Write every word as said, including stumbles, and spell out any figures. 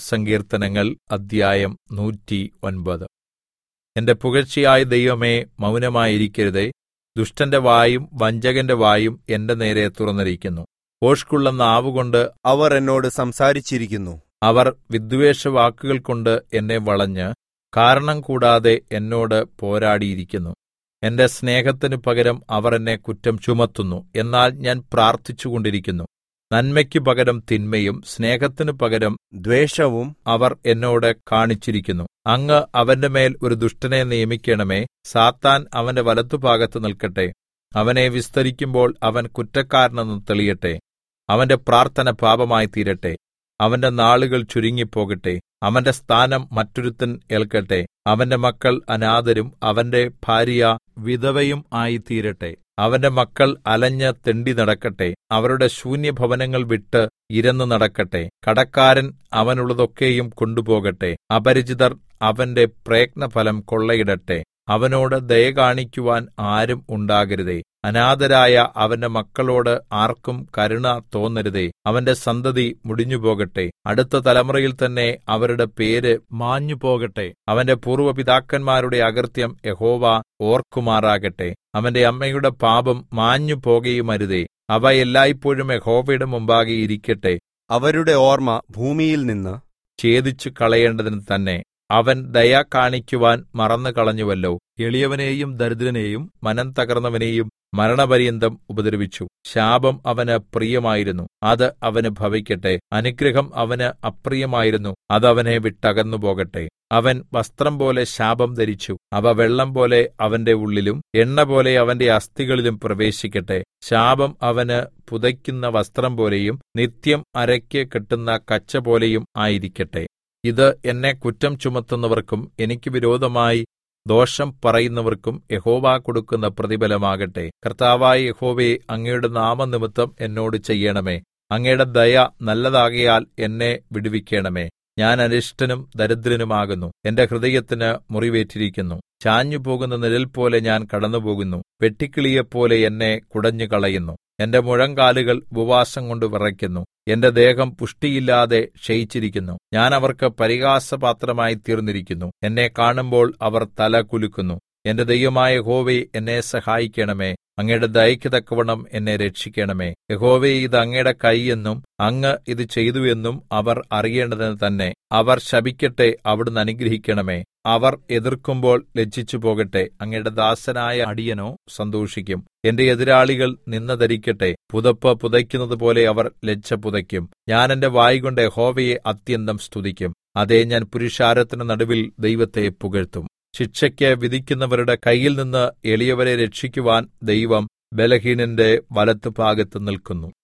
സങ്കീർത്തനങ്ങൾ അദ്ധ്യായം നൂറ്റി ഒൻപത്. എന്റെ പുകഴ്ചയായ ദൈവമേ, മൗനമായിരിക്കരുതേ. ദുഷ്ടന്റെ വായും വഞ്ചകന്റെ വായും എന്റെ നേരെ തുറന്നിരിക്കുന്നു. ഭോഷ്കുള്ള നാവുകൊണ്ട് അവർ എന്നോട് സംസാരിച്ചിരിക്കുന്നു. അവർ വിദ്വേഷവാക്കുകൾ കൊണ്ട് എന്നെ വളഞ്ഞ് കാരണം കൂടാതെ എന്നോട് പോരാടിയിരിക്കുന്നു. എന്റെ സ്നേഹത്തിനു പകരം അവർ എന്നെ കുറ്റം ചുമത്തുന്നു. എന്നാൽ ഞാൻ പ്രാർത്ഥിച്ചുകൊണ്ടിരിക്കുന്നു. നന്മയ്ക്കു പകരം തിന്മയും സ്നേഹത്തിനു പകരം ദ്വേഷവും അവർ എന്നോട് കാണിച്ചിരിക്കുന്നു. അങ്ങ് അവന്റെ മേൽ ഒരു ദുഷ്ടനെ നിയമിക്കണമേ. സാത്താൻ അവന്റെ വലത്തുഭാഗത്ത് നിൽക്കട്ടെ. അവനെ വിസ്തരിക്കുമ്പോൾ അവൻ കുറ്റക്കാരനെന്ന് തെളിയട്ടെ. അവന്റെ പ്രാർത്ഥന പാപമായി തീരട്ടെ. അവന്റെ നാളുകൾ ചുരുങ്ങിപ്പോകട്ടെ. അവന്റെ സ്ഥാനം മറ്റൊരുത്തൻ ഏൽക്കട്ടെ. അവന്റെ മക്കൾ അനാഥരും അവന്റെ ഭാര്യ വിധവയും ആയിത്തീരട്ടെ. അവന്റെ മക്കൾ അലഞ്ഞ് തെണ്ടി നടക്കട്ടെ. അവരുടെ ശൂന്യഭവനങ്ങൾ വിട്ട് ഇരന്നു നടക്കട്ടെ. കടക്കാരൻ അവനുള്ളതൊക്കെയും കൊണ്ടുപോകട്ടെ. അപരിചിതർ അവന്റെ പ്രയത്നഫലം കൊള്ളയിടട്ടെ. അവനോട് ദയ കാണിക്കുവാൻ ആരും ഉണ്ടാകരുതേ. അനാഥരായ അവന്റെ മക്കളോട് ആർക്കും കരുണ തോന്നരുതേ. അവന്റെ സന്തതി മുടിഞ്ഞുപോകട്ടെ. അടുത്ത തലമുറയിൽ തന്നെ അവരുടെ പേര് മാഞ്ഞുപോകട്ടെ. അവന്റെ പൂർവ്വ പിതാക്കന്മാരുടെ അകൃത്യം യഹോവ ഓർക്കുമാറാകട്ടെ. അവന്റെ അമ്മയുടെ പാപം മാഞ്ഞു പോകുകയുമരുതേ. അവ എല്ലായ്പോഴും യഹോവയുടെ മുമ്പാകെ ഇരിക്കട്ടെ. അവരുടെ ഓർമ്മ ഭൂമിയിൽ നിന്ന് ഛേദിച്ചു കളയേണ്ടതിന് തന്നെ. അവൻ ദയ കാണിക്കുവാൻ മറന്നുകളഞ്ഞുവല്ലോ. എളിയവനെയും ദരിദ്രനെയും മനം തകർന്നവനെയും മരണപര്യന്തം ഉപദ്രവിച്ചു. ശാപം അവന് പ്രിയമായിരുന്നു, അത് അവന് ഭവിക്കട്ടെ. അനുഗ്രഹം അവന് അപ്രിയമായിരുന്നു, അത് അവനെ വിട്ടകന്നു പോകട്ടെ. അവൻ വസ്ത്രം പോലെ ശാപം ധരിച്ചു. അവ വെള്ളം പോലെ അവന്റെ ഉള്ളിലും എണ്ണ പോലെ അവന്റെ അസ്ഥികളിലും പ്രവേശിക്കട്ടെ. ശാപം അവന് പുതയ്ക്കുന്ന വസ്ത്രം പോലെയും നിത്യം അരയ്ക്ക് കെട്ടുന്ന കച്ച പോലെയും ആയിരിക്കട്ടെ. ഇത് എന്നെ കുറ്റം ചുമത്തുന്നവർക്കും എനിക്ക് വിരോധമായി ദോഷം പറയുന്നവർക്കും യഹോവ കൊടുക്കുന്ന പ്രതിഫലമാകട്ടെ. കർത്താവായ യഹോവേ, അങ്ങയുടെ നാമനിമിത്തം എന്നോട് ചെയ്യണമേ. അങ്ങയുടെ ദയ നല്ലതാകയാൽ എന്നെ വിടുവിക്കണമേ. ഞാൻ അരിഷ്ടനും ദരിദ്രനുമാകുന്നു. എന്റെ ഹൃദയത്തിന് മുറിവേറ്റിരിക്കുന്നു. ചാഞ്ഞുപോകുന്ന നിഴൽ പോലെ ഞാൻ കടന്നുപോകുന്നു. വെട്ടുക്കിളിയെപ്പോലെ എന്നെ കുടഞ്ഞുകളയുന്നു. എന്റെ മുഴങ്കാലുകൾ ഉപവാസം കൊണ്ട് വിറയ്ക്കുന്നു. എന്റെ ദേഹം പുഷ്ടിയില്ലാതെ ക്ഷയിച്ചിരിക്കുന്നു. ഞാൻ അവർക്ക് പരിഹാസപാത്രമായി തീർന്നിരിക്കുന്നു. എന്നെ കാണുമ്പോൾ അവർ തല കുലുക്കുന്നു. എന്റെ ദൈവമായ യഹോവേ, എന്നെ സഹായിക്കണമേ. അങ്ങയുടെ ദയയ്ക്ക് തക്കവണ്ണം എന്നെ രക്ഷിക്കണമേ. യഹോവേ, ഇത് അങ്ങയുടെ കൈ എന്നും അങ്ങ് ഇത് ചെയ്തു എന്നും അവർ അറിയേണ്ടതിന് തന്നെ. അവർ ശപിക്കട്ടെ, അവിടുന്ന് അനുഗ്രഹിക്കണമേ. അവർ എതിർക്കുമ്പോൾ ലജ്ജിച്ചു പോകട്ടെ. അങ്ങയുടെ ദാസനായ അടിയനോ സന്തോഷിക്കും. എന്റെ എതിരാളികൾ നിന്ന ധരിക്കട്ടെ. പുതപ്പ് പുതയ്ക്കുന്നത് പോലെ അവർ ലജ്ജ പുതയ്ക്കും. ഞാൻ എന്റെ വായ്കൊണ്ട് യഹോവയെ അത്യന്തം സ്തുതിക്കും. അതേ, ഞാൻ പുരുഷാരത്തിന് നടുവിൽ ദൈവത്തെ പുകഴ്ത്തും. ശിക്ഷയ്ക്ക് വിധിക്കുന്നവരുടെ കയ്യിൽ നിന്ന് എളിയവരെ രക്ഷിക്കുവാൻ ദൈവം ബലഹീനന്റെ വലത്തുഭാഗത്ത് നിൽക്കുന്നു.